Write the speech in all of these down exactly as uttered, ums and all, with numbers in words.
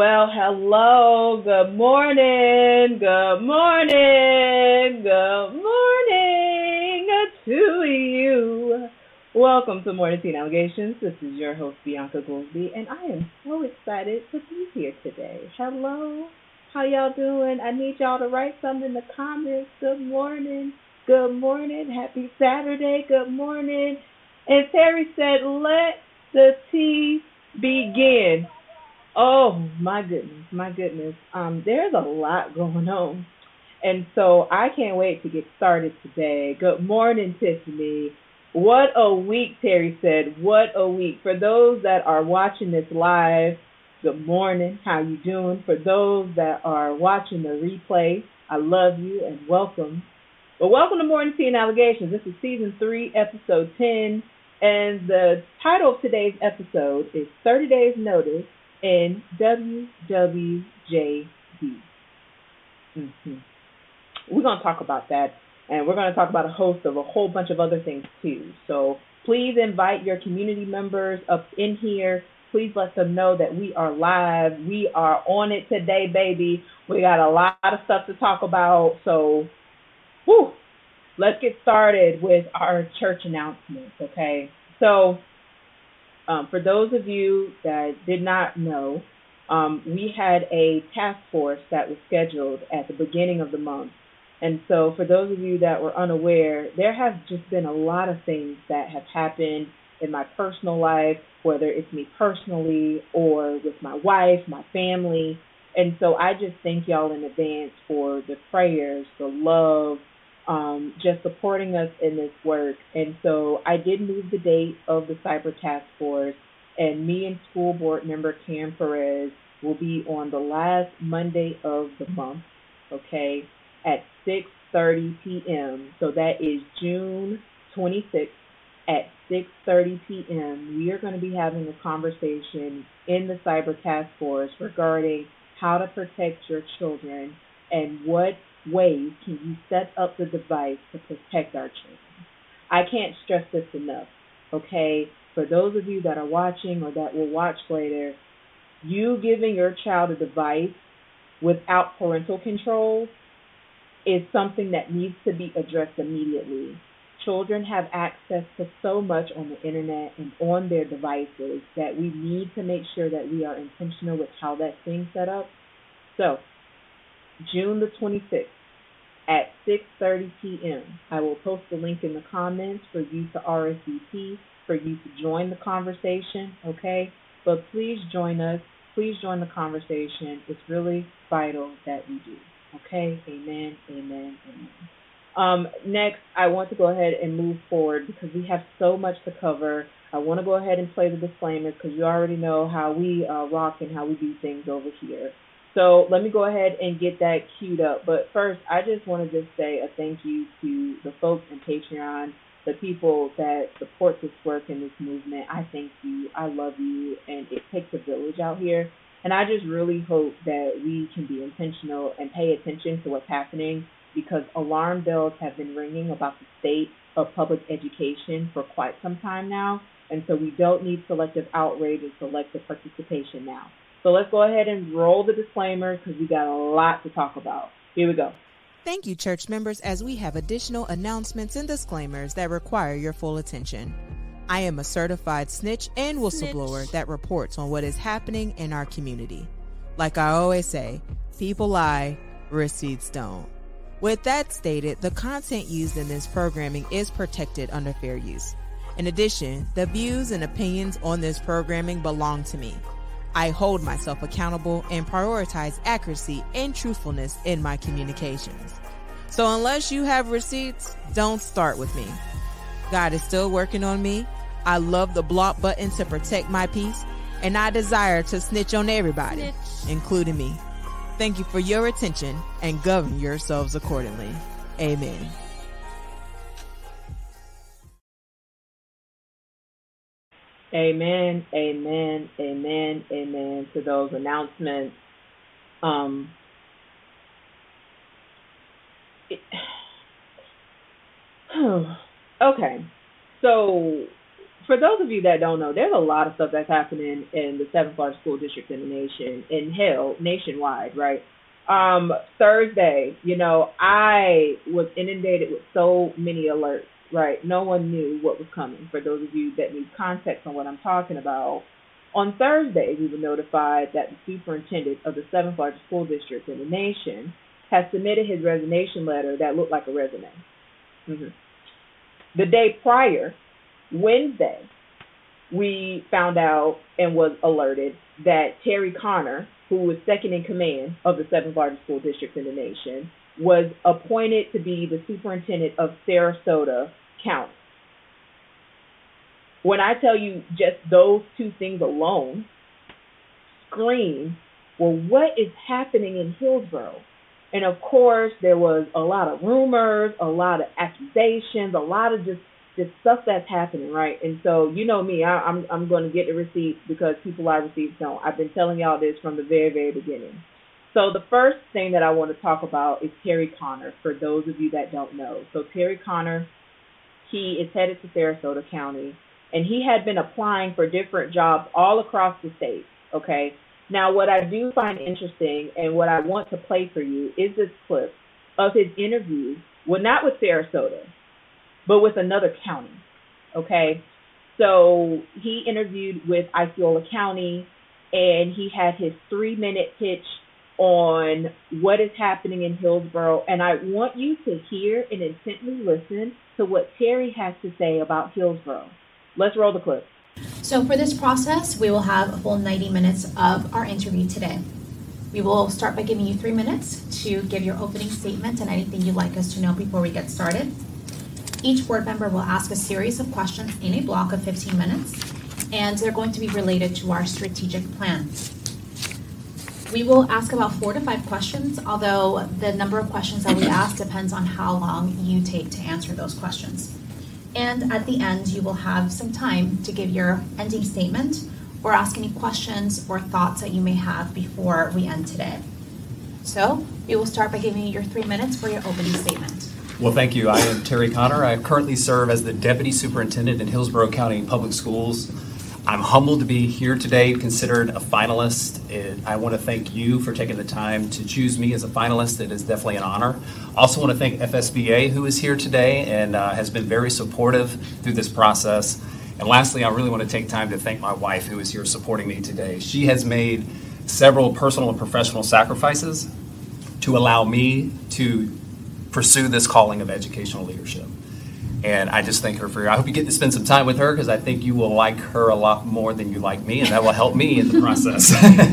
Well, hello. Good morning. Good morning. Good morning to you. Welcome to Morning Teen Allegations. This is your host, Bianca Goolsby, and I am so excited to be here today. Hello. How y'all doing? I need y'all to write something in the comments. Good morning. Good morning. Happy Saturday. Good morning. And Terry said, let the tea begin. Oh my goodness, my goodness. Um, there's a lot going on. And so I can't wait to get started today. Good morning, Tiffany. What a week, Terry said. What a week. For those that are watching this live, good morning. How you doing? For those that are watching the replay, I love you and welcome. Well, welcome to Morning Tea and Allegations. This is season three, episode ten. And the title of today's episode is thirty Days Notice in W W J D. Mm-hmm. We're going to talk about that, and we're going to talk about a host of a whole bunch of other things too. So please invite your community members up in here. Please let them know that we are live. We are on it today, baby. We got a lot of stuff to talk about. So, whew, let's get started with our church announcements, okay? So, Um, for those of you that did not know, um, we had a task force that was scheduled at the beginning of the month. And so for those of you that were unaware, there have just been a lot of things that have happened in my personal life, whether it's me personally or with my wife, my family. And so I just thank y'all in advance for the prayers, the love, um, just supporting us in this work. And so I did move the date of the Cyber Task Force, and me and school board member Cam Perez will be on the last Monday of the month, okay, at six thirty p.m. So that is June twenty-sixth at six thirty p.m. We are going to be having a conversation in the Cyber Task Force regarding how to protect your children and what ways can you set up the device to protect our children. I can't stress this enough, okay? For those of you that are watching or that will watch later, you giving your child a device without parental control is something that needs to be addressed immediately. Children have access to so much on the internet and on their devices that we need to make sure that we are intentional with how that thing's set up. So, June the twenty-sixth at six thirty p.m. I will post the link in the comments for you to R S V P, for you to join the conversation, okay? But please join us. Please join the conversation. It's really vital that we do, okay? Amen, amen, amen. Um, next, I want to go ahead and move forward because we have so much to cover. I want to go ahead and play the disclaimers because you already know how we uh, rock and how we do things over here. So let me go ahead and get that queued up. But first, I just want to just say a thank you to the folks in Patreon, the people that support this work and this movement. I thank you. I love you. And it takes a village out here. And I just really hope that we can be intentional and pay attention to what's happening because alarm bells have been ringing about the state of public education for quite some time now. And so we don't need selective outrage and selective participation now. So let's go ahead and roll the disclaimer because we got a lot to talk about. Here we go. Thank you, church members, as we have additional announcements and disclaimers that require your full attention. I am a certified snitch and whistleblower snitch. that reports on what is happening in our community. Like I always say, people lie, receipts don't. With that stated, the content used in this programming is protected under fair use. In addition, the views and opinions on this programming belong to me. I hold myself accountable and prioritize accuracy and truthfulness in my communications. So unless you have receipts, don't start with me. God is still working on me. I love the block button to protect my peace, and I desire to snitch on everybody, snitch. including me. Thank you for your attention and govern yourselves accordingly. Amen. Amen, amen, amen, amen to those announcements. Um, it, okay, so for those of you that don't know, there's a lot of stuff that's happening in the seventh largest school district in the nation, in hell, nationwide, right? Um, Thursday, you know, I was inundated with so many alerts, right? No one knew what was coming. For those of you that need context on what I'm talking about, on Thursday, we were notified that the superintendent of the seventh largest school district in the nation has submitted his resignation letter that looked like a resume. Mm-hmm. The day prior, Wednesday, we found out and was alerted that Terry Connor, who was second in command of the seventh largest school district in the nation, was appointed to be the superintendent of Sarasota County. When I tell you just those two things alone scream, well, what is happening in Hillsborough? And of course, there was a lot of rumors, a lot of accusations, a lot of just, just stuff that's happening, right? And so, you know me, I, I'm I'm going to get the receipts because people I receipts don't. I've been telling y'all this from the very, very beginning. So the first thing that I want to talk about is Terry Connor, for those of you that don't know. So Terry Connor, he is headed to Sarasota County, and he had been applying for different jobs all across the state, okay? Now, what I do find interesting and what I want to play for you is this clip of his interview, well, not with Sarasota, but with another county, okay? So he interviewed with Osceola County, and he had his three-minute pitch on what is happening in Hillsborough, and I want you to hear and intently listen to what Terry has to say about Hillsborough. Let's roll the clip. So for this process, we will have a full ninety minutes of our interview today. We will start by giving you three minutes to give your opening statement and anything you'd like us to know before we get started. Each board member will ask a series of questions in a block of fifteen minutes, and they're going to be related to our strategic plan. We will ask about four to five questions, although the number of questions that we ask depends on how long you take to answer those questions. And at the end, you will have some time to give your ending statement or ask any questions or thoughts that you may have before we end today. So we will start by giving you your three minutes for your opening statement. Well, thank you. I am Terry Connor. I currently serve as the Deputy Superintendent in Hillsborough County Public Schools. I'm humbled to be here today, considered a finalist. It, I want to thank you for taking the time to choose me as a finalist. It is definitely an honor. Also want to thank F S B A, who is here today and uh, has been very supportive through this process. And lastly, I really want to take time to thank my wife, who is here supporting me today. She has made several personal and professional sacrifices to allow me to pursue this calling of educational leadership. And I just thank her for her. I hope you get to spend some time with her because I think you will like her a lot more than you like me, and that will help me in the process.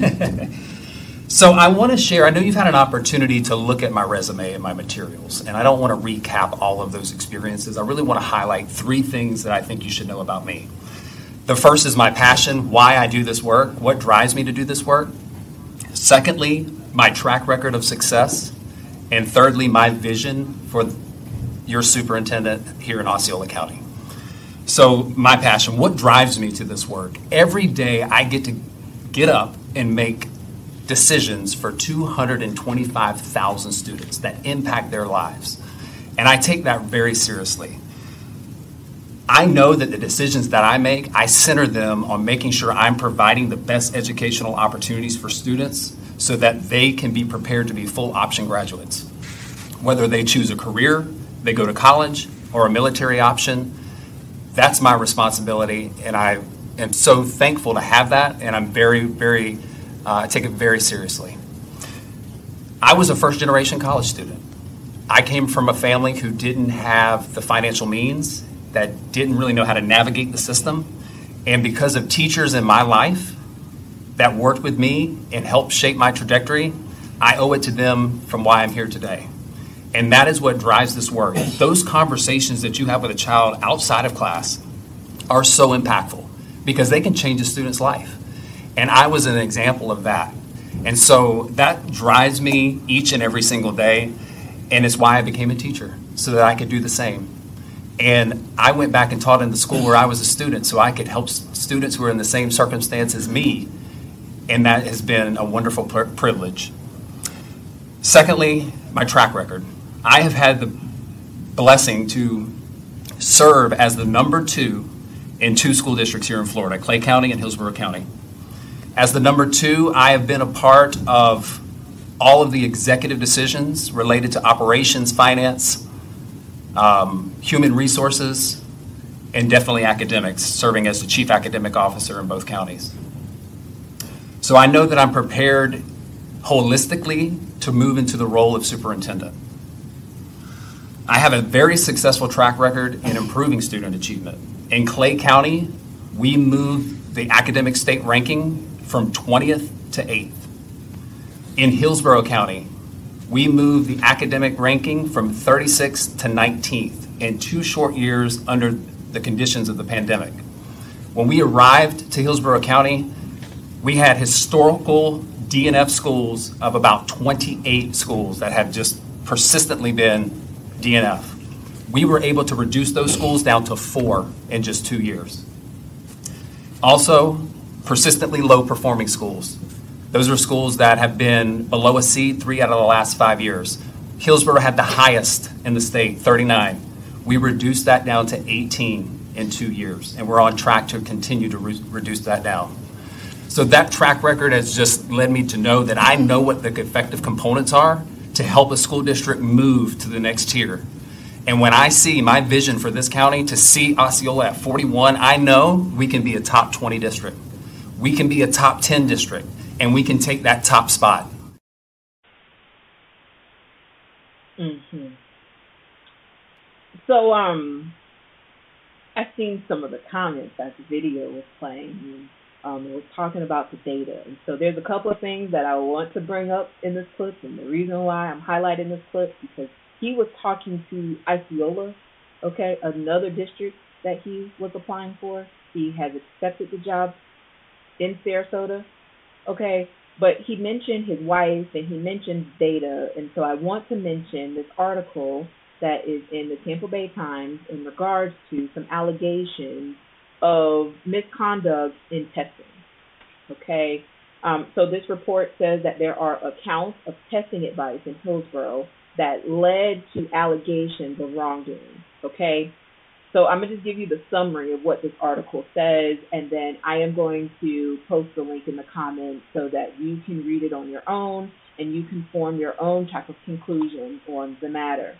So I want to share, I know you've had an opportunity to look at my resume and my materials, and I don't want to recap all of those experiences. I really want to highlight three things that I think you should know about me. The first is my passion, why I do this work, what drives me to do this work. Secondly, my track record of success. And thirdly, my vision for your superintendent here in Osceola County. So my passion, what drives me to this work? Every day I get to get up and make decisions for two hundred twenty-five thousand students that impact their lives. And I take that very seriously. I know that the decisions that I make, I center them on making sure I'm providing the best educational opportunities for students so that they can be prepared to be full option graduates. Whether they choose a career, they go to college, or a military option, that's my responsibility, and I am so thankful to have that, and I'm very, very, uh, take it very seriously. I was a first-generation college student. I came from a family who didn't have the financial means, that didn't really know how to navigate the system, and because of teachers in my life that worked with me and helped shape my trajectory, I owe it to them from why I'm here today. And that is what drives this work. Those conversations that you have with a child outside of class are so impactful because they can change a student's life. And I was an example of that. And so that drives me each and every single day. And it's why I became a teacher, so that I could do the same. And I went back and taught in the school where I was a student so I could help students who are in the same circumstance as me. And that has been a wonderful pr- privilege. Secondly, my track record. I have had the blessing to serve as the number two in two school districts here in Florida, Clay County and Hillsborough County. As the number two, I have been a part of all of the executive decisions related to operations, finance, um, human resources, and definitely academics, serving as the chief academic officer in both counties. So I know that I'm prepared holistically to move into the role of superintendent. I have a very successful track record in improving student achievement. In Clay County, we moved the academic state ranking from twentieth to eighth. In Hillsborough County, we moved the academic ranking from thirty-sixth to nineteenth in two short years under the conditions of the pandemic. When we arrived to Hillsborough County, we had historical D N F schools of about twenty-eight schools that have just persistently been D N F. We were able to reduce those schools down to four in just two years. Also, persistently low performing schools. Those are schools that have been below a C three out of the last five years. Hillsborough had the highest in the state, thirty-nine. We reduced that down to eighteen in two years, and we're on track to continue to re- reduce that down. So that track record has just led me to know that I know what the effective components are to help a school district move to the next tier. And when I see my vision for this county to see Osceola at forty-one, I know we can be a top twenty district. We can be a top ten district, and we can take that top spot. Mm-hmm. So, um, I've seen some of the comments as the video was playing. And, um, it was talking about the data. And so there's a couple of things that I want to bring up in this clip, and the reason why I'm highlighting this clip, because he was talking to Osceola, okay, another district that he was applying for. He has accepted the job in Sarasota, okay, but he mentioned his wife and he mentioned data, and so I want to mention this article that is in the Tampa Bay Times in regards to some allegations of misconduct in testing, okay? Um, so this report says that there are accounts of testing advice in Hillsborough that led to allegations of wrongdoing, okay? So I'm going to just give you the summary of what this article says, and then I am going to post the link in the comments so that you can read it on your own and you can form your own type of conclusion on the matter.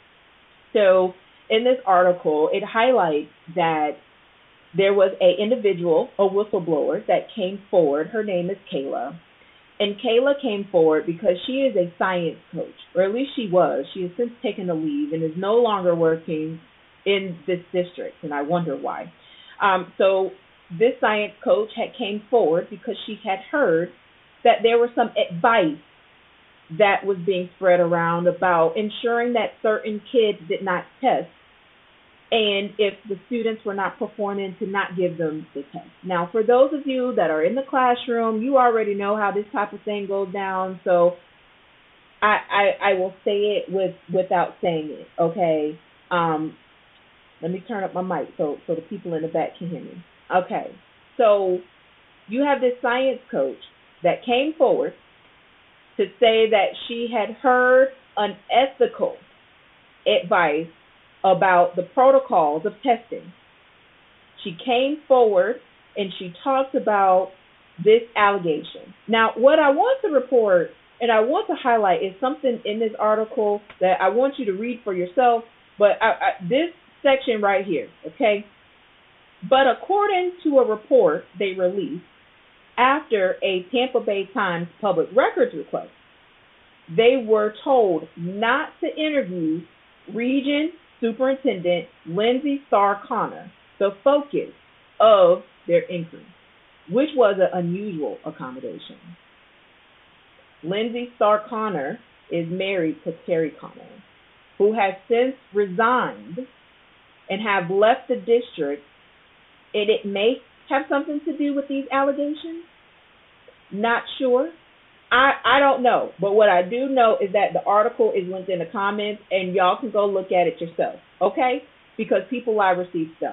So in this article, it highlights that there was an individual, a whistleblower, that came forward. Her name is Kayla. And Kayla came forward because she is a science coach, or at least she was. She has since taken a leave and is no longer working in this district, and I wonder why. Um, so this science coach had came forward because she had heard that there was some advice that was being spread around about ensuring that certain kids did not test, and if the students were not performing, to not give them the test. Now, for those of you that are in the classroom, you already know how this type of thing goes down, so I, I, I will say it with without saying it, okay? Um, let me turn up my mic so, so the people in the back can hear me. Okay, so you have this science coach that came forward to say that she had heard unethical advice about the protocols of testing. She came forward and she talked about this allegation. Now, what I want to report and I want to highlight is something in this article that I want you to read for yourself, but I, I, this section right here, okay? But according to a report they released after a Tampa Bay Times public records request, they were told not to interview Region Superintendent Lindsay Starr Connor, the focus of their inquiry, which was an unusual accommodation. Lindsay Starr Connor is married to Terry Connor, who has since resigned and have left the district, and it may have something to do with these allegations. Not sure. I, I don't know. But what I do know is that the article is linked in the comments, and y'all can go look at it yourself, okay? Because people lie, receive stuff.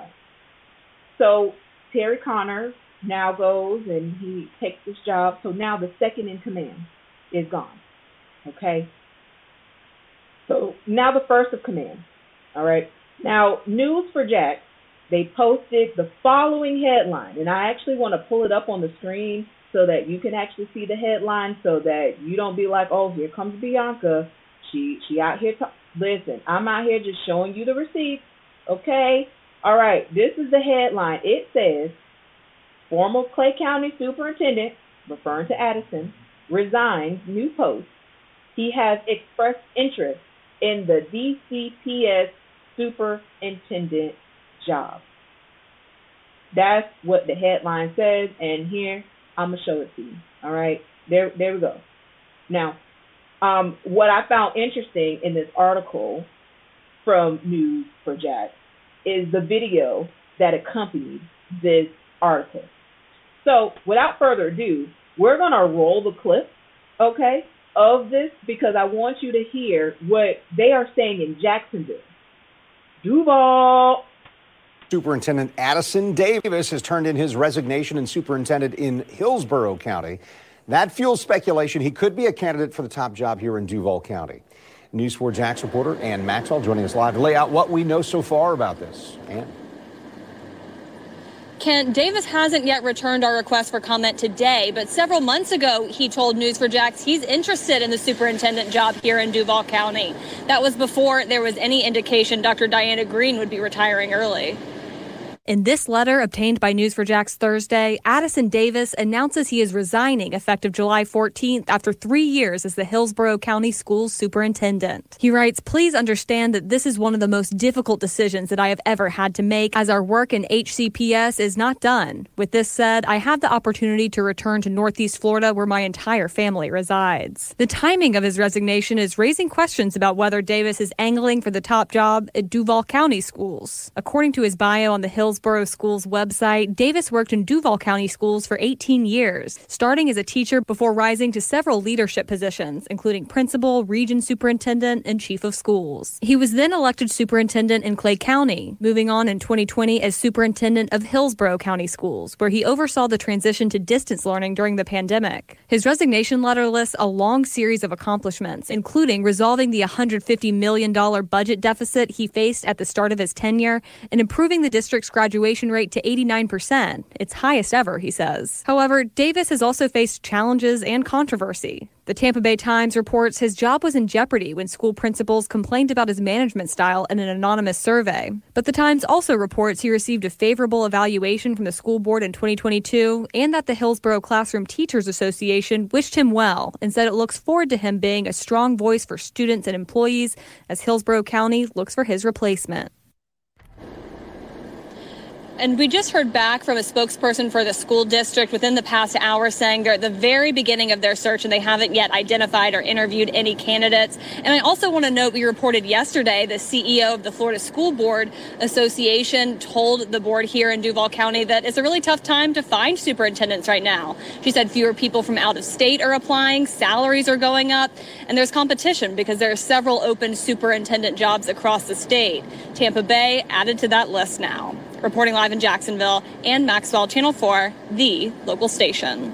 So Terry Connor now goes and he takes this job. So now the second in command is gone, okay? So now the first of command, all right? Now, News four Jax they posted the following headline, and I actually want to pull it up on the screen so that you can actually see the headline, so that you don't be like, oh, here comes Bianca. She she out here. To- Listen, I'm out here just showing you the receipts, okay? All right, this is the headline. It says, former Clay County Superintendent, referring to Addison, resigns, new post. He has expressed interest in the D C P S superintendent job. That's what the headline says, and here, I'm going to show it to you. All right, there, there we go. Now, um, what I found interesting in this article from News four Jax is the video that accompanied this article. So, without further ado, we're going to roll the clip, okay, of this, because I want you to hear what they are saying in Jacksonville. Duval. Superintendent Addison Davis has turned in his resignation as superintendent in Hillsborough County. That fuels speculation he could be a candidate for the top job here in Duval County. News four Jax reporter Ann Maxwell joining us live to lay out what we know so far about this. Ann? Kent, Davis hasn't yet returned our request for comment today, but several months ago, he told News four Jax he's interested in the superintendent job here in Duval County. That was before there was any indication Doctor Diana Green would be retiring early. In this letter obtained by News four Jax Thursday, Addison Davis announces he is resigning effective July fourteenth after three years as the Hillsborough County Schools Superintendent. He writes, "Please understand that this is one of the most difficult decisions that I have ever had to make, as our work in H C P S is not done. With this said, I have the opportunity to return to Northeast Florida, where my entire family resides." The timing of his resignation is raising questions about whether Davis is angling for the top job at Duval County Schools. According to his bio on the Hillsborough Schools website, Davis worked in Duval County Schools for eighteen years, starting as a teacher before rising to several leadership positions, including principal, region superintendent, and chief of schools. He was then elected superintendent in Clay County, moving on in twenty twenty as superintendent of Hillsborough County Schools, where he oversaw the transition to distance learning during the pandemic. His resignation letter lists a long series of accomplishments, including resolving the one hundred fifty million dollars budget deficit he faced at the start of his tenure and improving the district's graduation rate to eighty-nine percent, its highest ever, he says. However, Davis has also faced challenges and controversy. The Tampa Bay Times reports his job was in jeopardy when school principals complained about his management style in an anonymous survey. But the Times also reports he received a favorable evaluation from the school board in twenty twenty-two and that the Hillsborough Classroom Teachers Association wished him well and said it looks forward to him being a strong voice for students and employees as Hillsborough County looks for his replacement. And we just heard back from a spokesperson for the school district within the past hour saying they're at the very beginning of their search and they haven't yet identified or interviewed any candidates. And I also want to note, we reported yesterday the C E O of the Florida School Board Association told the board here in Duval County that it's a really tough time to find superintendents right now. She said fewer people from out of state are applying, salaries are going up, and there's competition because there are several open superintendent jobs across the state. Tampa Bay added to that list now. Reporting live in Jacksonville, Ann Maxwell, Channel four, the local station.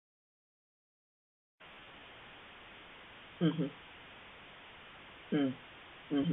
Mm-hmm. Mm. Mm-hmm.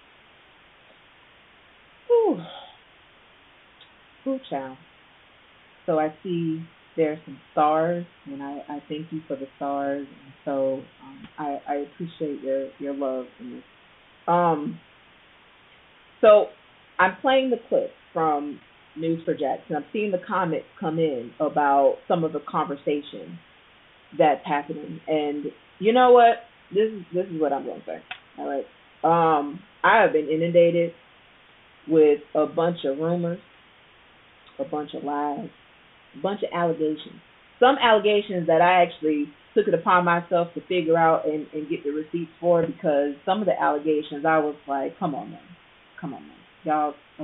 Ooh. Ooh, child. So I see there are some stars, and I, I thank you for the stars. And so um, I, I appreciate your, your love in this. Um, so I'm playing the clip from News four Jax, and I'm seeing the comments come in about some of the conversation that's happening. And you know what? This is this is what I'm going to say. All right. Um, I have been inundated with a bunch of rumors, a bunch of lies, a bunch of allegations. Some allegations that I actually took it upon myself to figure out and, and get the receipts for, because some of the allegations I was like, come on, man. Come on, man. Y'all, okay.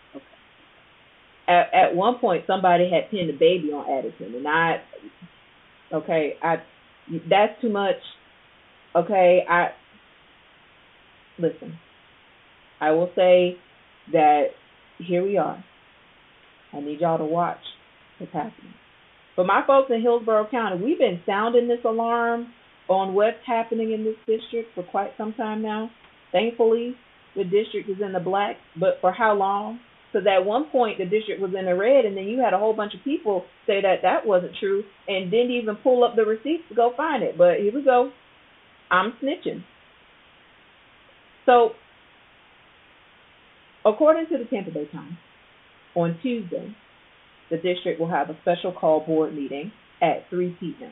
At, at one point, somebody had pinned a baby on Addison, and I, okay, I, that's too much. Okay, I, listen, I will say that here we are. I need y'all to watch what's happening. But my folks in Hillsborough County, we've been sounding this alarm on what's happening in this district for quite some time now. Thankfully, the district is in the black, but for how long? Because at one point the district was in the red, and then you had a whole bunch of people say that that wasn't true and didn't even pull up the receipts to go find it. But here we go. I'm snitching. So, according to the Tampa Bay Times, on Tuesday, the district will have a special call board meeting at three p.m.,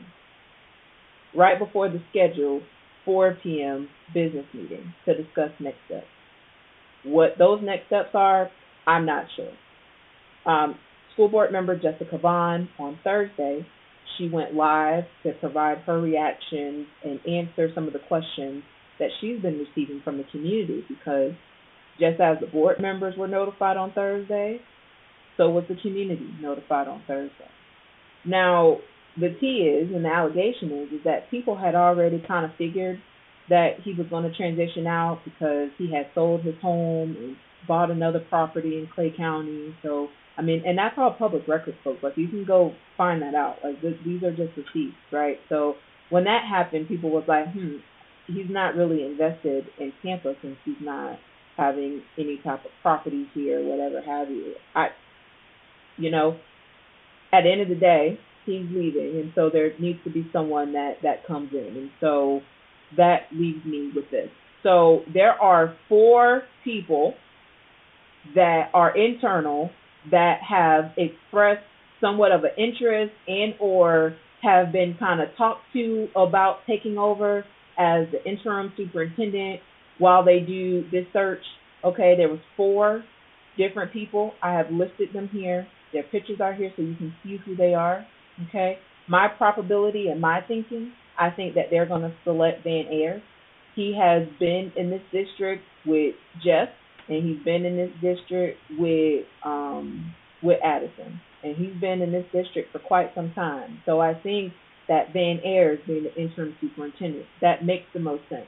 right before the scheduled four p.m. business meeting to discuss next steps. What those next steps are, I'm not sure. Um, school board member Jessica Vaughn on Thursday, she went live to provide her reactions and answer some of the questions that she's been receiving from the community, because just as the board members were notified on Thursday, so was the community notified on Thursday. Now, the T is, and the allegation is, is that people had already kind of figured that he was going to transition out because he had sold his home and bought another property in Clay County. So, I mean, and that's all public records, folks. Like, you can go find that out. Like, th- these are just receipts, right? So when that happened, people was like, hmm, he's not really invested in Tampa since he's not having any type of properties here, whatever have you. I, you know, at the end of the day, he's leaving, and so there needs to be someone that, that comes in. And so that leaves me with this. So there are four people that are internal that have expressed somewhat of an interest and or have been kind of talked to about taking over as the interim superintendent while they do this search. Okay, there was four different people. I have listed them here. Their pictures are here so you can see who they are. Okay, my probability and my thinking, I think that they're going to select Van Ayers. He has been in this district with Jeff, and he's been in this district with um, with Addison, and he's been in this district for quite some time. So I think that Van Ayers being the interim superintendent, that makes the most sense.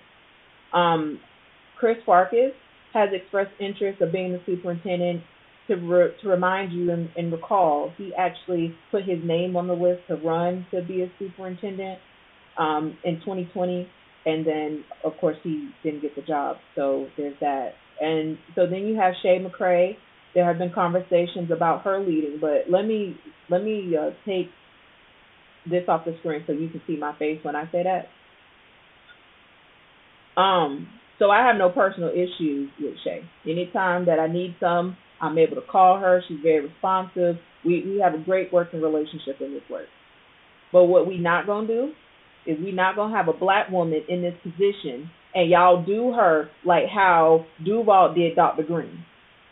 Um, Chris Farkas has expressed interest of being the superintendent. To, re- to remind you and, and recall, he actually put his name on the list to run to be a superintendent um, in twenty twenty, and then, of course, he didn't get the job. So there's that. And so then you have Shay McCray. There have been conversations about her leading, but let me let me uh, take this off the screen so you can see my face when I say that. Um. So I have no personal issues with Shay. Anytime that I need some, I'm able to call her. She's very responsive. We we have a great working relationship in this work. But what we not going to do is we not going to have a black woman in this position and y'all do her like how Duval did Doctor Green.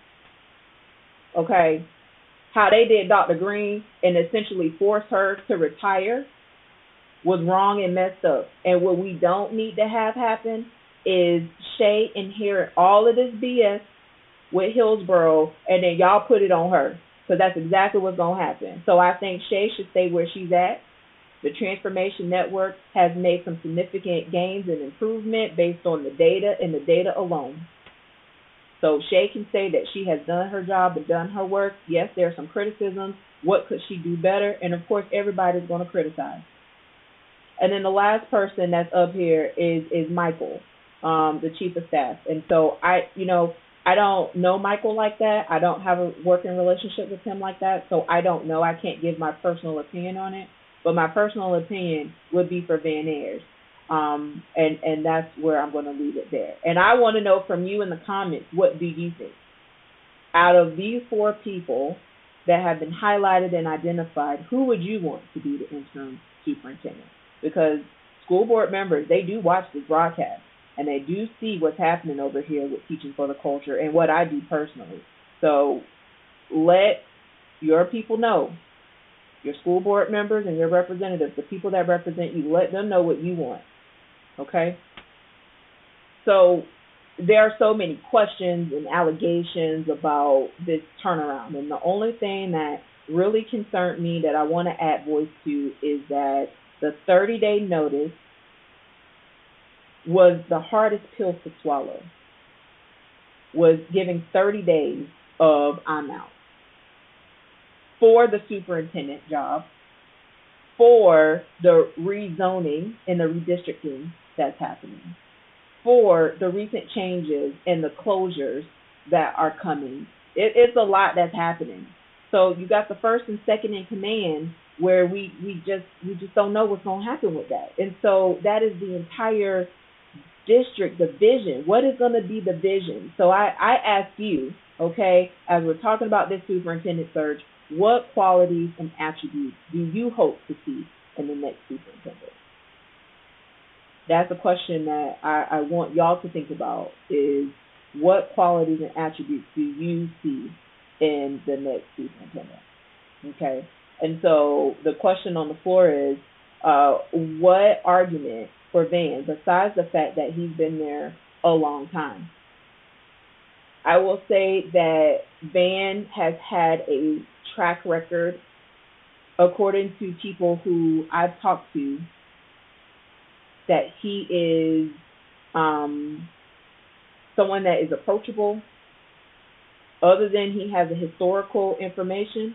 Okay? How they did Doctor Green and essentially forced her to retire was wrong and messed up. And what we don't need to have happen is Shay inherit all of this B S with Hillsborough, and then y'all put it on her, because that's exactly what's going to happen. So I think Shay should stay where she's at. The Transformation Network has made some significant gains and improvement based on the data and the data alone. So Shay can say that she has done her job and done her work. Yes, there are some criticisms. What could she do better? And, of course, everybody's going to criticize. And then the last person that's up here is, is Michael, um, the chief of staff. And so, I, you know, I don't know Michael like that. I don't have a working relationship with him like that, so I don't know. I can't give my personal opinion on it. But my personal opinion would be for Van Ayers, um, and, and that's where I'm going to leave it there. And I want to know from you in the comments, what do you think? Out of these four people that have been highlighted and identified, who would you want to be the interim superintendent? Because school board members, they do watch this broadcast. And they do see what's happening over here with Teaching for the Culture and what I do personally. So let your people know, your school board members and your representatives, the people that represent you, let them know what you want. Okay? So there are so many questions and allegations about this turnaround. And the only thing that really concerned me that I want to add voice to is that the thirty-day notice was the hardest pill to swallow, was giving thirty days of I'm out for the superintendent job, for the rezoning and the redistricting that's happening, for the recent changes and the closures that are coming It, it's a lot that's happening. So you got the first and second in command where we, we just we just don't know what's going to happen with that. And so that is the entire district, the vision. What is going to be the vision? So I, I ask you, okay, as we're talking about this superintendent search, what qualities and attributes do you hope to see in the next superintendent? That's a question that I, I want y'all to think about, is what qualities and attributes do you see in the next superintendent? Okay, and so the question on the floor is, uh, what argument for Van, besides the fact that he's been there a long time? I will say that Van has had a track record, according to people who I've talked to, that he is um, someone that is approachable. Other than he has a historical information,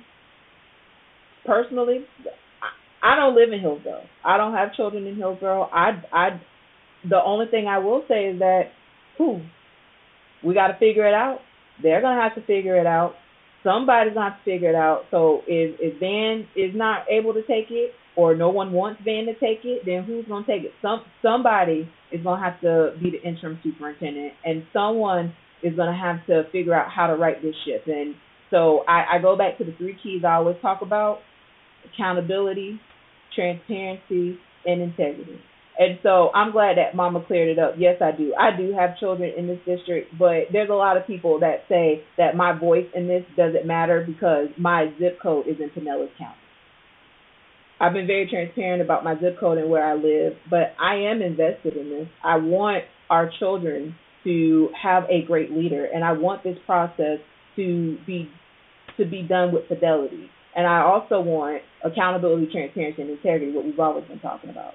personally, I don't live in Hillsborough. I don't have children in Hillsborough. I, I, the only thing I will say is that, whew, we got to figure it out. They're going to have to figure it out. Somebody's going to have to figure it out. So if, if Van is not able to take it, or no one wants Van to take it, then who's going to take it? Some Somebody is going to have to be the interim superintendent, and someone is going to have to figure out how to right this ship. And so I, I go back to the three keys I always talk about: accountability, transparency, and integrity. And so I'm glad that Mama cleared it up. Yes, I do. I do have children in this district, but there's a lot of people that say that my voice in this doesn't matter because my zip code is in Pinellas County. I've been very transparent about my zip code and where I live, but I am invested in this. I want our children to have a great leader, and I want this process to be to be done with fidelity. And I also want accountability, transparency, and integrity, what we've always been talking about.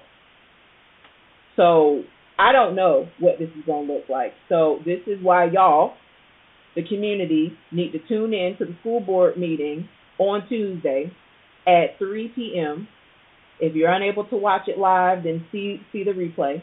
So I don't know what this is going to look like. So this is why y'all, the community, need to tune in to the school board meeting on Tuesday at three p.m. If you're unable to watch it live, then see see the replay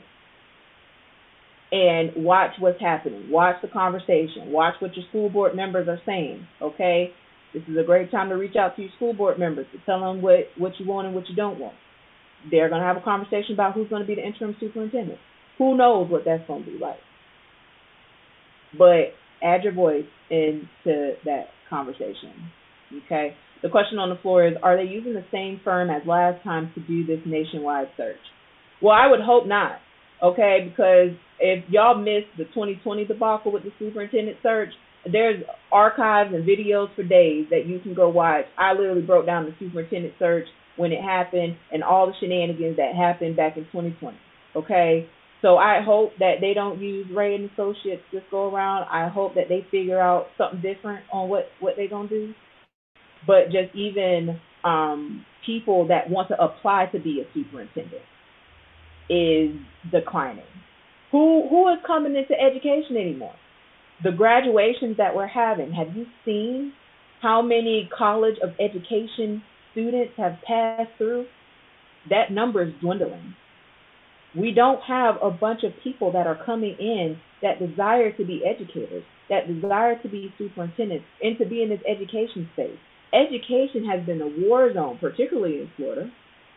and watch what's happening. Watch the conversation. Watch what your school board members are saying, okay? This is a great time to reach out to your school board members to tell them what, what you want and what you don't want. They're going to have a conversation about who's going to be the interim superintendent. Who knows what that's going to be like? But add your voice into that conversation, okay? The question on the floor is, are they using the same firm as last time to do this nationwide search? Well, I would hope not, okay, because if y'all missed the twenty twenty debacle with the superintendent search, there's archives and videos for days that you can go watch. I literally broke down the superintendent search when it happened and all the shenanigans that happened back in twenty twenty, okay? So I hope that they don't use Ray and Associates this go around. I hope that they figure out something different on what, what they're going to do. But just even um, people that want to apply to be a superintendent is declining. Who who is coming into education anymore? The graduations that we're having, have you seen how many College of Education students have passed through? That number is dwindling. We don't have a bunch of people that are coming in that desire to be educators, that desire to be superintendents, and to be in this education space. Education has been a war zone, particularly in Florida.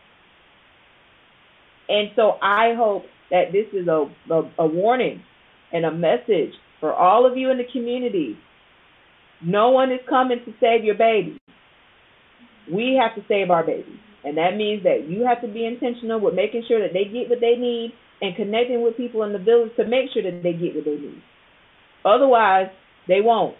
And so I hope that this is a, a, a warning and a message for all of you in the community. No one is coming to save your baby. We have to save our babies. And that means that you have to be intentional with making sure that they get what they need and connecting with people in the village to make sure that they get what they need. Otherwise, they won't.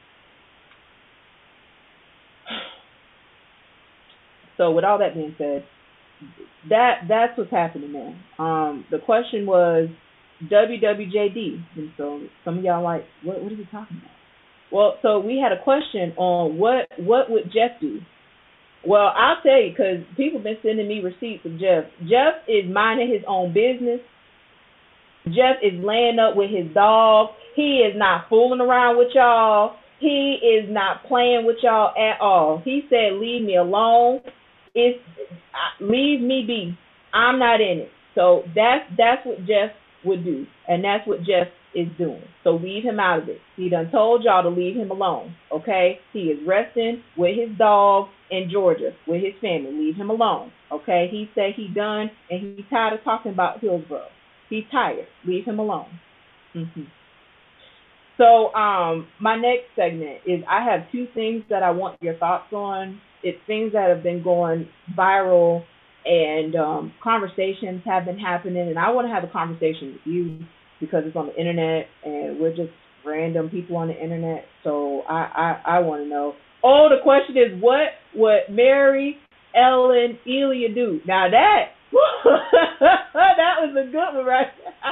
So with all that being said, that that's what's happening there. Um, the question was W W J D. And so some of y'all like, what, what are you talking about? Well, so we had a question on what, what would Jeff do? Well, I'll tell you, because people have been sending me receipts of Jeff. Jeff is minding his own business. Jeff is laying up with his dog. He is not fooling around with y'all. He is not playing with y'all at all. He said, leave me alone. It's, leave me be. I'm not in it. So that's, that's what Jeff would do. And that's what Jeff is doing. So leave him out of it. He done told y'all to leave him alone, okay? He is resting with his dog in Georgia, with his family. Leave him alone, okay? He said he done, and he's tired of talking about Hillsborough. He's tired. Leave him alone. Mm-hmm. So um, my next segment is I have two things that I want your thoughts on. It's things that have been going viral, and um, conversations have been happening, and I want to have a conversation with you because it's on the internet, and we're just random people on the internet. So I, I, I want to know. Oh, the question is, what would Mary Ellen Elia do? Now that that was a good one, right?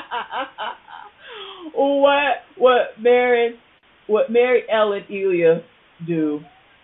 What what Mary what Mary Ellen Elia do?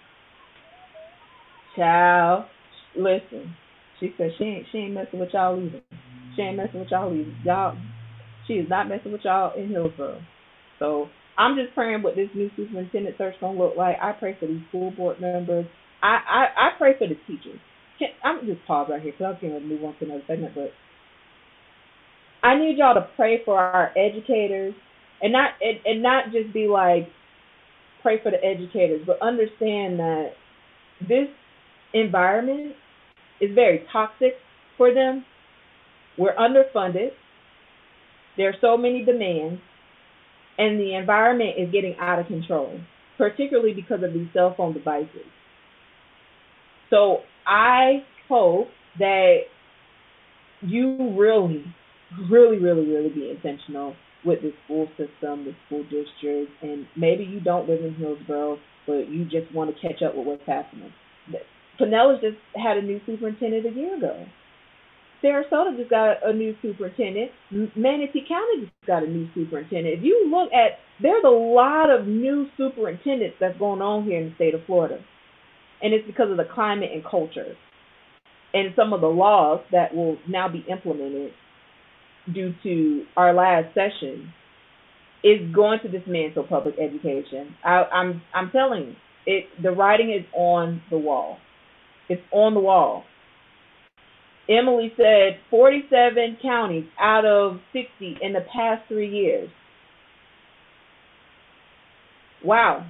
Child, listen. She said she ain't she ain't messing with y'all either. She ain't messing with y'all either. Y'all, she is not messing with y'all in Hillsborough. So I'm just praying what this new superintendent search gonna look like. I pray for these school board members. I I, I pray for the teachers. Can, I'm just pause right here because I'm going to move on to another segment, but I need y'all to pray for our educators, and not and, and not just be like pray for the educators, but understand that this environment is very toxic for them. We're underfunded. There are so many demands, and the environment is getting out of control, particularly because of these cell phone devices. So I hope that you really, really, really, really be intentional with the school system, the school district, and maybe you don't live in Hillsborough, but you just want to catch up with what's happening. Pinellas just had a new superintendent a year ago. Sarasota just got a new superintendent. Manatee County just got a new superintendent. If you look at, there's a lot of new superintendents that's going on here in the state of Florida. And it's because of the climate and culture and some of the laws that will now be implemented due to our last session is going to dismantle public education. I, I'm I'm telling you, it. The writing is on the wall. It's on the wall. Emily said forty-seven counties out of sixty in the past three years. Wow.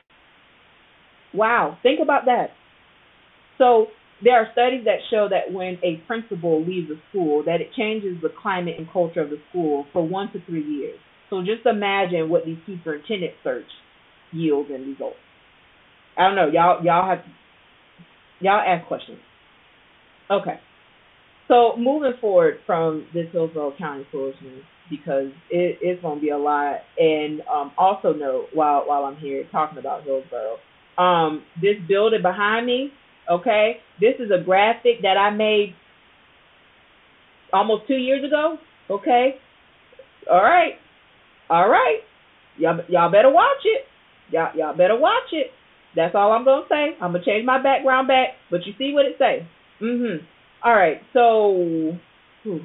Wow. Think about that. So there are studies that show that when a principal leaves a school, that it changes the climate and culture of the school for one to three years. So just imagine what these superintendent search yields and results. I don't know. Y'all, y'all have, y'all ask questions. Okay. So moving forward from this Hillsborough County foolishness, because it, it's going to be a lot. And um, also note, while while I'm here talking about Hillsborough, um, this building behind me, okay, this is a graphic that I made almost two years ago, okay? All right. All right. Y'all, y'all better watch it. Y'all, y'all better watch it. That's all I'm going to say. I'm going to change my background back, but you see what it say. Mm-hmm. All right, so whew.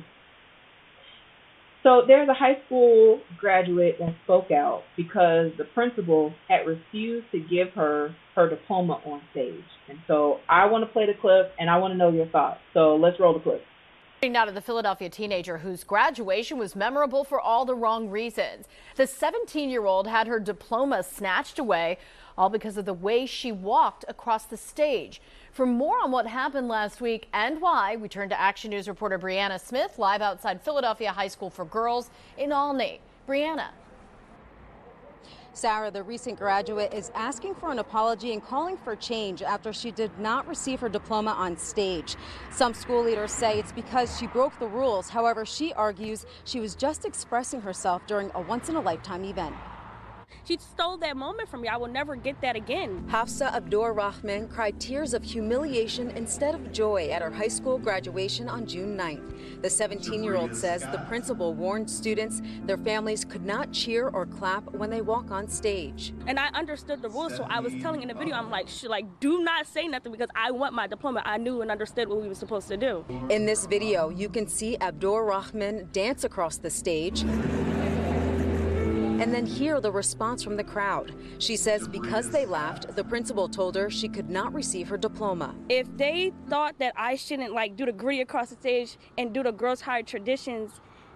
so there's a high school graduate that spoke out because the principal had refused to give her her diploma on stage. And so I want to play the clip, and I want to know your thoughts. So let's roll the clip. Now to the Philadelphia teenager whose graduation was memorable for all the wrong reasons. The seventeen-year-old had her diploma snatched away, all because of the way she walked across the stage. For more on what happened last week and why, we turn to Action News reporter Brianna Smith, live outside Philadelphia High School for Girls in Olney. Brianna. Sarah, the recent graduate, is asking for an apology and calling for change after she did not receive her diploma on stage. Some school leaders say it's because she broke the rules. However, she argues she was just expressing herself during a once-in-a-lifetime event. She stole that moment from me. I will never get that again. Hafsa Abdur Rahman cried tears of humiliation instead of joy at her high school graduation on June ninth. The seventeen-year-old says the principal warned students their families could not cheer or clap when they walk on stage. And I understood the rules, so I was telling in the video, I'm like, like, do not say nothing because I want my diploma. I knew and understood what we were supposed to do. In this video, you can see Abdur Rahman dance across the stage and then hear the response from the crowd. She says because they laughed, the principal told her she could not receive her diploma. If they thought that I shouldn't like do the gritty across the stage and do the Girls High traditions,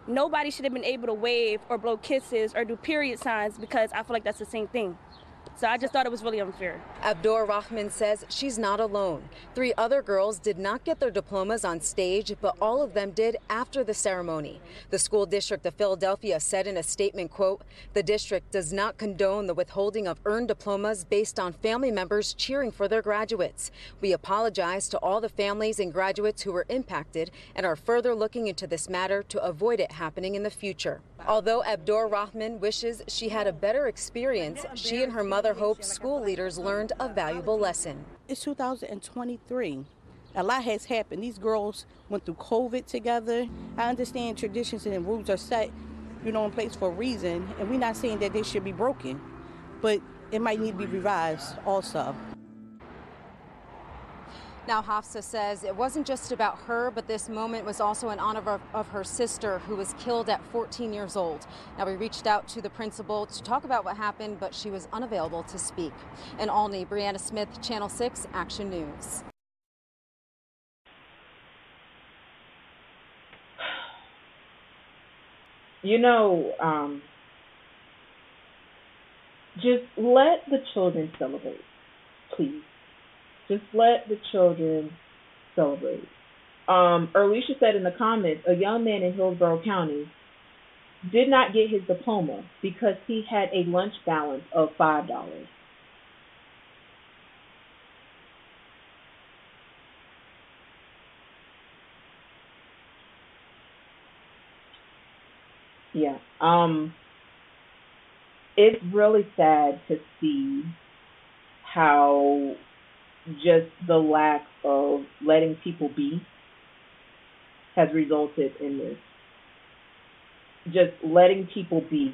nobody should have been able to wave or blow kisses or do period signs because I feel like that's the same thing. So I just thought it was really unfair. Abdur Rahman says she's not alone. Three other girls did not get their diplomas on stage, but all of them did after the ceremony. The school district of Philadelphia said in a statement, quote, "The district does not condone the withholding of earned diplomas based on family members cheering for their graduates. We apologize to all the families and graduates who were impacted and are further looking into this matter to avoid it happening in the future." Although Abdur Rahman wishes she had a better experience, she and her mother hope school leaders learned a valuable lesson. It's two thousand twenty-three. A lot has happened. These girls went through COVID together. I understand traditions and rules are set, you know, in place for a reason, and we're not saying that they should be broken, but it might need to be revised also. Now, Hafsa says it wasn't just about her, but this moment was also in honor of, of her sister, who was killed at fourteen years old. Now, we reached out to the principal to talk about what happened, but she was unavailable to speak. In Olney, Brianna Smith, Channel six, Action News. You know, um, just let the children celebrate, please. Just let the children celebrate. Um, Erlisha said in the comments, a young man in Hillsborough County did not get his diploma because he had a lunch balance of five dollars. Yeah. Um, it's really sad to see how just the lack of letting people be has resulted in this. Just letting people be.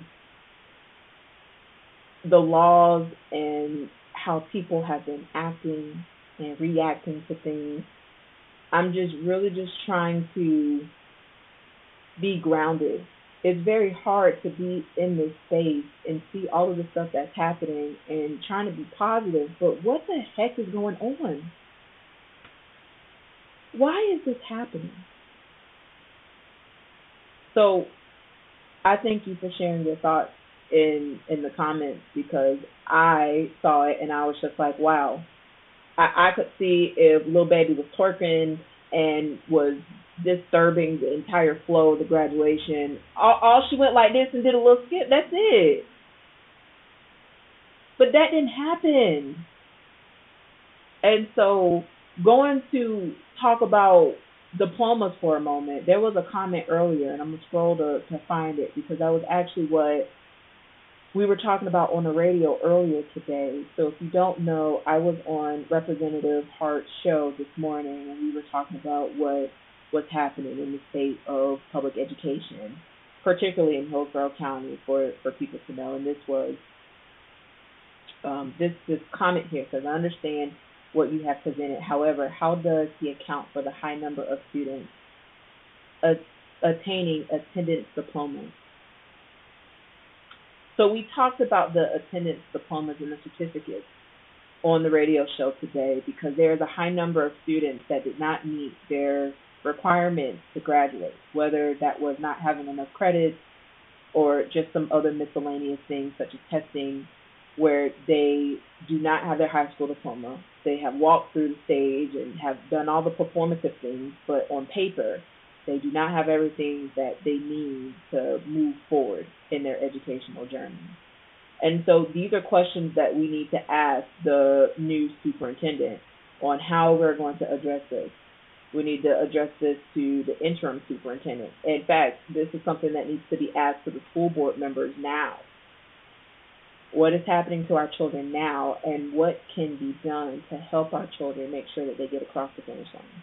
The laws and how people have been acting and reacting to things. I'm just really just trying to be grounded. It's very hard to be in this space and see all of the stuff that's happening and trying to be positive, but what the heck is going on? Why is this happening? So I thank you for sharing your thoughts in in the comments, because I saw it and I was just like, wow. I, I could see if Lil Baby was twerking and was disturbing the entire flow of the graduation. All, all she went like this and did a little skip. That's it. But that didn't happen. And so going to talk about diplomas for a moment, there was a comment earlier, and I'm going to scroll to, to find it, because that was actually what we were talking about on the radio earlier today. So if you don't know, I was on Representative Hart's show this morning, and we were talking about what what's happening in the state of public education, particularly in Hillsborough County, for, for people to know. And this was, um, this, this comment here says, I understand what you have presented. However, how does he account for the high number of students uh, attaining attendance diplomas? So we talked about the attendance diplomas and the certificates on the radio show today, because there's a high number of students that did not meet their requirements to graduate, whether that was not having enough credits or just some other miscellaneous things such as testing, where they do not have their high school diploma. They have walked through the stage and have done all the performative things, but on paper, they do not have everything that they need to move forward in their educational journey. And so these are questions that we need to ask the new superintendent on how we're going to address this. We need to address this to the interim superintendent. In fact, this is something that needs to be asked to the school board members now. What is happening to our children now, and what can be done to help our children make sure that they get across the finish line?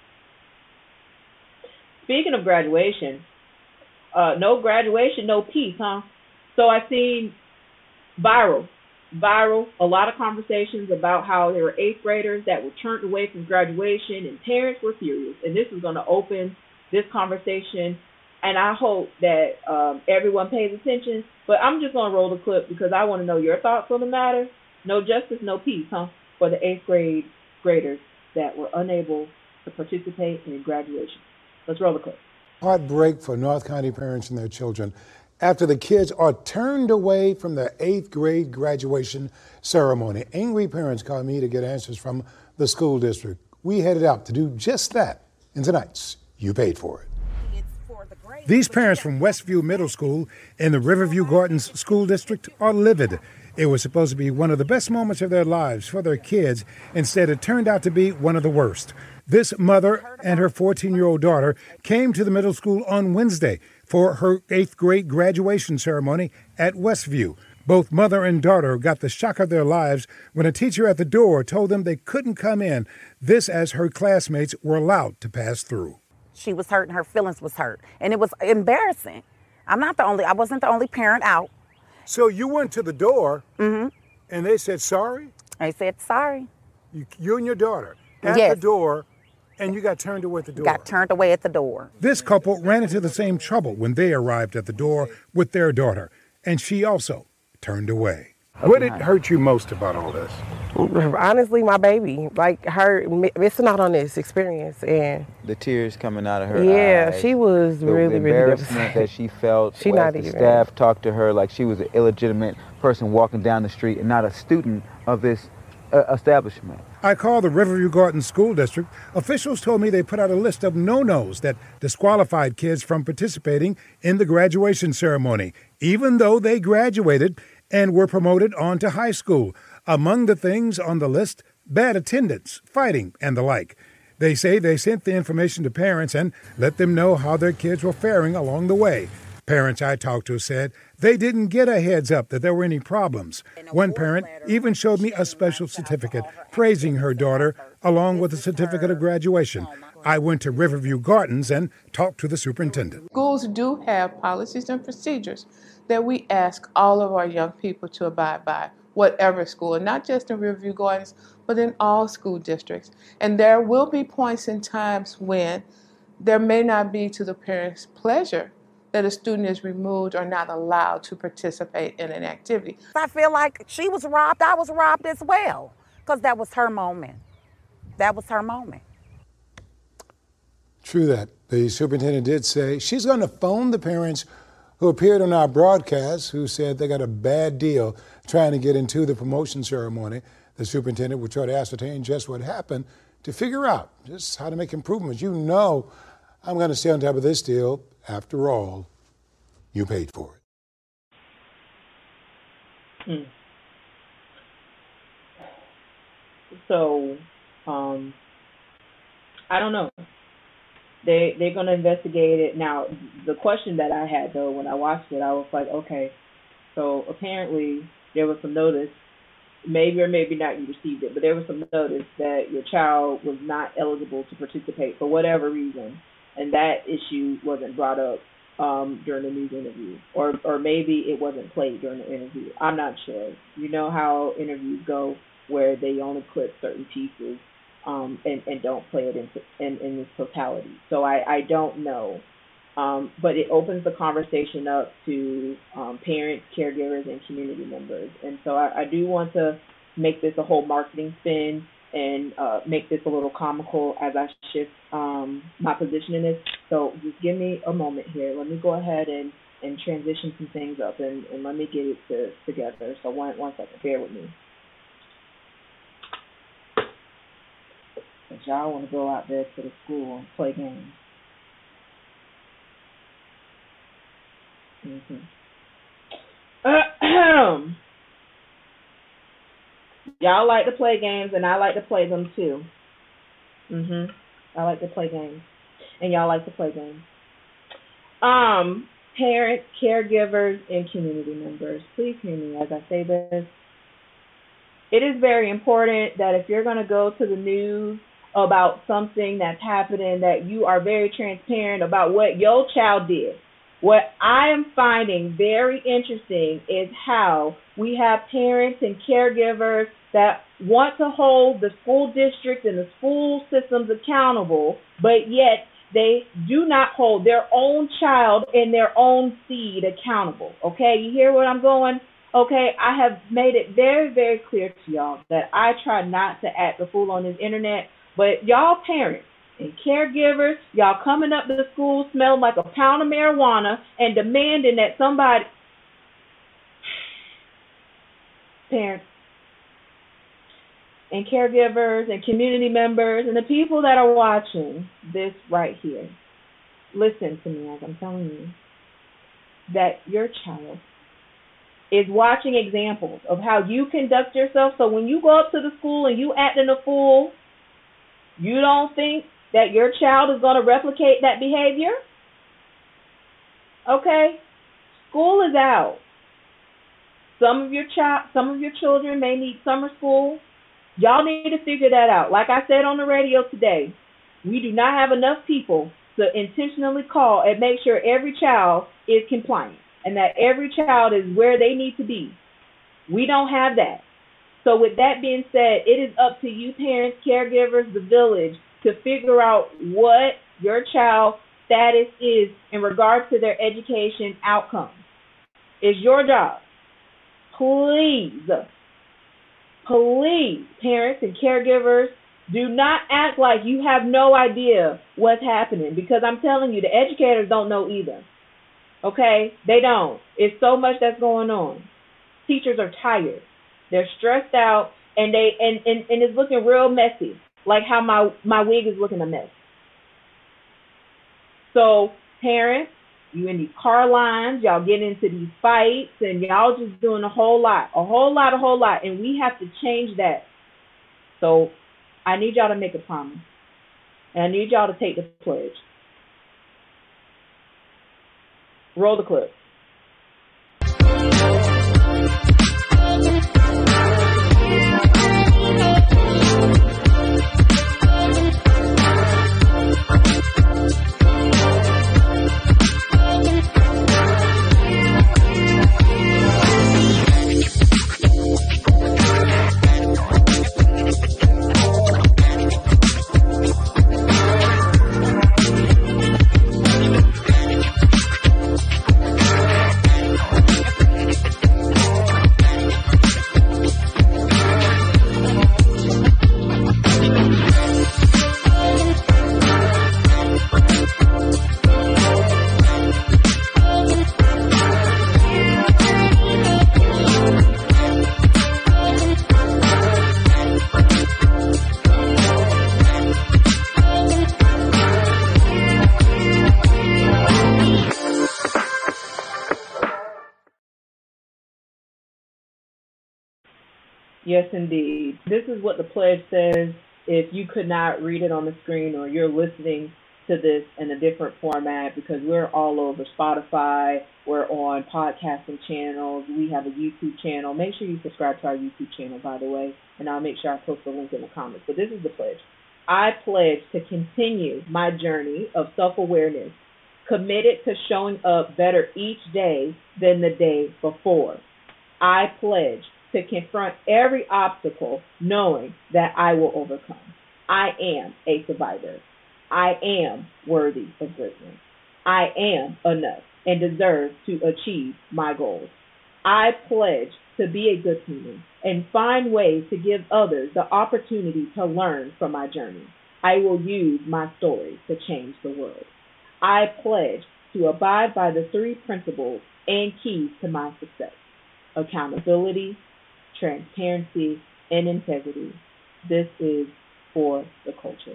Speaking of graduation, uh, no graduation, no peace, huh? So I seen viral, viral, a lot of conversations about how there were eighth graders that were turned away from graduation, and parents were furious. And this is going to open this conversation, and I hope that um, everyone pays attention. But I'm just going to roll the clip because I want to know your thoughts on the matter. No justice, no peace, huh? For the eighth grade graders that were unable to participate in graduation. Let's roll the clip. Heartbreak for North County parents and their children after the kids are turned away from the eighth grade graduation ceremony. Angry parents called me to get answers from the school district. We headed out to do just that in tonight's You Paid For It. These parents from Westview Middle School in the Riverview Gardens School District are livid. It was supposed to be one of the best moments of their lives for their kids. Instead, it turned out to be one of the worst. This mother and her fourteen-year-old daughter came to the middle school on Wednesday for her eighth grade graduation ceremony at Westview. Both mother and daughter got the shock of their lives when a teacher at the door told them they couldn't come in, this as her classmates were allowed to pass through. She was hurt and her feelings was hurt, and it was embarrassing. I'm not the only, I wasn't the only parent out. So you went to the door, mm-hmm. and they said sorry? They said sorry. You, you and your daughter at yes. the door, and you got turned away at the door. Got turned away at the door. This couple ran into the same trouble when they arrived at the door with their daughter, and she also turned away. What did hurt you most about all this? Honestly, my baby, like her missing out on this experience, and the tears coming out of her yeah, eyes. she was the, really, the really embarrassment that she felt. She as not the even. Staff talked to her like she was an illegitimate person walking down the street and not a student of this uh, establishment. I called the Riverview Gardens School District. Officials told me they put out a list of no-nos that disqualified kids from participating in the graduation ceremony, even though they graduated and were promoted on to high school. Among the things on the list, bad attendance, fighting, and the like. They say they sent the information to parents and let them know how their kids were faring along the way. Parents I talked to said they didn't get a heads up that there were any problems. One parent even showed me a special certificate praising her daughter along with a certificate of graduation. I went to Riverview Gardens and talked to the superintendent. Schools do have policies and procedures that we ask all of our young people to abide by, whatever school, and not just in Riverview Gardens, but in all school districts. And there will be points and times when there may not be to the parents' pleasure that a student is removed or not allowed to participate in an activity. I feel like she was robbed, I was robbed as well, because that was her moment. That was her moment. True that. The superintendent did say she's going to phone the parents who appeared on our broadcast who said they got a bad deal trying to get into the promotion ceremony. The superintendent will try to ascertain just what happened to figure out just how to make improvements. You know I'm going to stay on top of this deal. After all, you paid for it. Hmm. So, um, I don't know. They, they're going to investigate it. Now, the question that I had, though, when I watched it, I was like, okay, so apparently there was some notice, maybe or maybe not you received it, but there was some notice that your child was not eligible to participate for whatever reason, and that issue wasn't brought up um, during the news interview, or or maybe it wasn't played during the interview. I'm not sure. You know how interviews go where they only clip certain pieces um, and, and don't play it in, in, in its totality. So I, I don't know. Um, but it opens the conversation up to um, parents, caregivers, and community members. And so I, I do want to make this a whole marketing spin and uh, make this a little comical as I shift um, my position in this. So just give me a moment here. Let me go ahead and, and transition some things up, and, and let me get it to, together. So one, one second, bear with me. But y'all want to go out there to the school and play games. Mm-hmm. Uh, y'all like to play games, and I like to play them too. Mhm. I like to play games, and y'all like to play games. Um, parents, caregivers, and community members, please hear me as I say this. It is very important that if you're going to go to the news about something that's happening, that you are very transparent about what your child did. What I am finding very interesting is how we have parents and caregivers that want to hold the school district and the school systems accountable, but yet they do not hold their own child and their own seed accountable. Okay, you hear where I'm going? Okay, I have made it very, very clear to y'all that I try not to act a fool on this internet, but y'all parents and caregivers, y'all coming up to the school smelling like a pound of marijuana and demanding that somebody, parents and caregivers and community members and the people that are watching this right here, listen to me as I'm telling you that your child is watching examples of how you conduct yourself. So when you go up to the school and you acting a fool, you don't think that your child is going to replicate that behavior? Okay? School is out. Some of your child, some of your children may need summer school. Y'all need to figure that out. Like I said on the radio today, we do not have enough people to intentionally call and make sure every child is compliant and that every child is where they need to be. We don't have that. So with that being said, it is up to you parents, caregivers, the village, to figure out what your child's status is in regards to their education outcomes. It's your job. Please, please, parents and caregivers, do not act like you have no idea what's happening, because I'm telling you, the educators don't know either. Okay? They don't. It's so much that's going on. Teachers are tired. They're stressed out, and they and, and, and it's looking real messy, like how my, my wig is looking a mess. So, parents, you in these car lines, y'all get into these fights, and y'all just doing a whole lot, a whole lot, a whole lot, and we have to change that. So, I need y'all to make a promise, and I need y'all to take the pledge. Roll the clip. Yes, indeed. This is what the pledge says. If you could not read it on the screen, or you're listening to this in a different format, because we're all over Spotify, we're on podcasting channels, we have a YouTube channel. Make sure you subscribe to our YouTube channel, by the way, and I'll make sure I post the link in the comments. But this is the pledge. I pledge to continue my journey of self-awareness, committed to showing up better each day than the day before. I pledge to confront every obstacle, knowing that I will overcome. I am a survivor. I am worthy of greatness. I am enough and deserve to achieve my goals. I pledge to be a good human and find ways to give others the opportunity to learn from my journey. I will use my story to change the world. I pledge to abide by the three principles and keys to my success: accountability, transparency, and integrity. This is for the culture.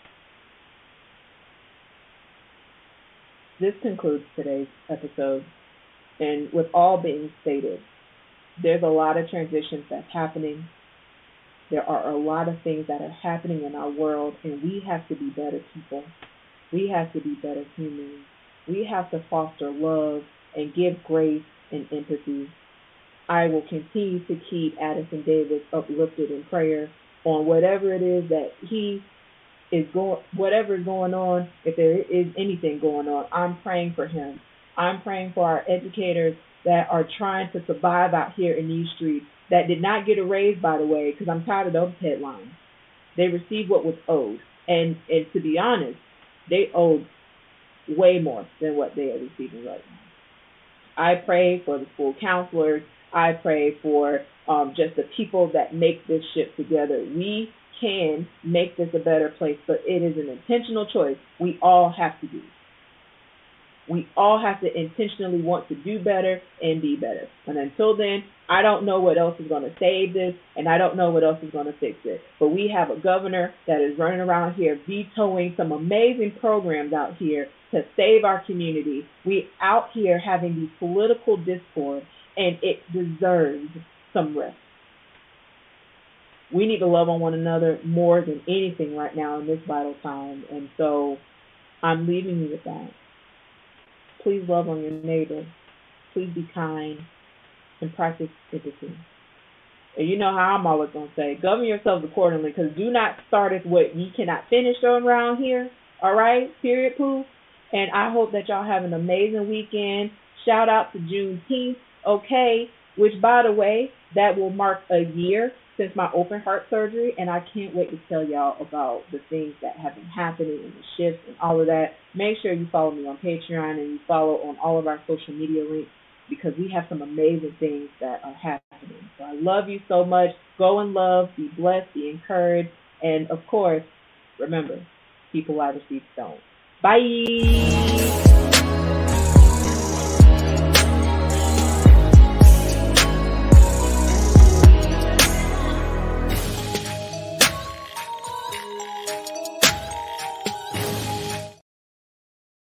This concludes today's episode. And with all being stated, there's a lot of transitions that's happening. There are a lot of things that are happening in our world, and we have to be better people. We have to be better humans. We have to foster love and give grace and empathy. I will continue to keep Addison Davis uplifted in prayer on whatever it is that he is going, whatever is going on. If there is anything going on, I'm praying for him. I'm praying for our educators that are trying to survive out here in these streets, that did not get a raise, by the way, because I'm tired of those headlines. They received what was owed. And, and to be honest, they owed way more than what they are receiving right now. I pray for the school counselors. I pray for um, just the people that make this ship together. We can make this a better place, but it is an intentional choice we all have to do. We all have to intentionally want to do better and be better. And until then, I don't know what else is going to save this, and I don't know what else is going to fix it. But we have a governor that is running around here vetoing some amazing programs out here to save our community. We out here having these political discord, and it deserves some rest. We need to love on one another more than anything right now in this vital time. And so I'm leaving you with that. Please love on your neighbor. Please be kind and practice empathy. And you know how I'm always going to say, govern yourselves accordingly, because do not start as what you cannot finish around here. All right? Period, poo. And I hope that y'all have an amazing weekend. Shout out to Juneteenth, okay, which, by the way, that will mark a year since my open heart surgery, and I can't wait to tell y'all about the things that have been happening and the shifts and all of that. Make sure you follow me on Patreon and you follow on all of our social media links, because we have some amazing things that are happening. So I love you so much. Go in love, be blessed, be encouraged, and of course, remember, people lie, receipts don't. Bye.